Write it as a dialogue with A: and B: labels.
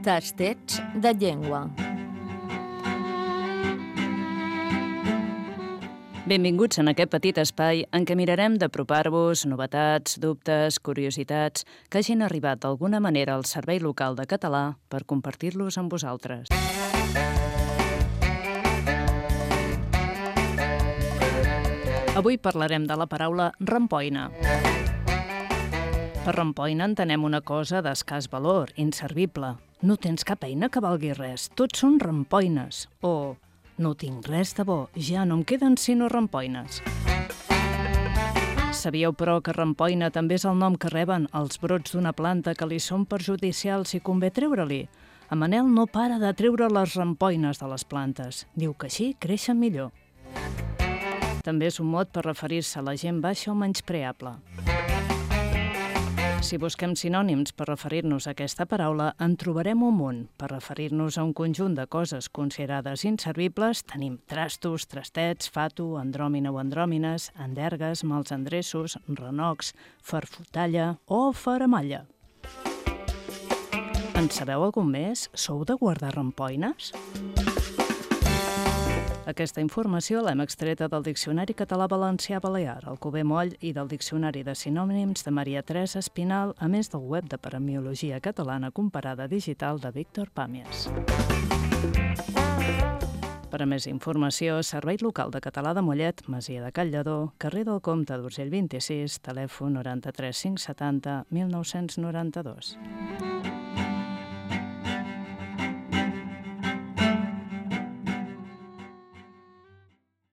A: Tastets de llengua.
B: Benvinguts en aquest petit espai en què mirarem d'apropar-vos novetats, dubtes, curiositats que hagin arribat d'alguna manera al Servei Local de Català per compartir-los amb vosaltres. Avui parlarem de la paraula rampoina. Per rampoina entenem una cosa d'escàs valor, inservible. No tens cap eina que valgui res, tots són rampoines. O no tinc res de bo, ja no em queden sinó rampoines. Sabíeu, però, que rampoina també és el nom que reben els brots d'una planta que li són perjudicials i convé treure-li? En Manel no para de treure les rampoines de les plantes. Diu que així creixen millor. També és un mot per referir-se a la gent baixa o menyspreable. Si busquem sinònims per referir-nos a aquesta paraula, en trobarem un munt. Per referir-nos a un conjunt de coses considerades inservibles, tenim trastos, trastets, fato, andròmina o andròmines, endergues, mals endreços, renocs, farfutalla o faramalla. En sabeu algun més? Sou de guardar rampoines? Aquesta informació l'hem extreta del Diccionari Català-Valencià-Balear, el Cuber Moll i del Diccionari de Sinònims de Maria Teresa Espinal, a més del web de Paremiologia Catalana Comparada Digital de Víctor Pàmies. Per a més informació, Servei Local de Català de Mollet, Masia de Callador, carrer del Comte d'Urgell 26, telèfon 93 570 1992.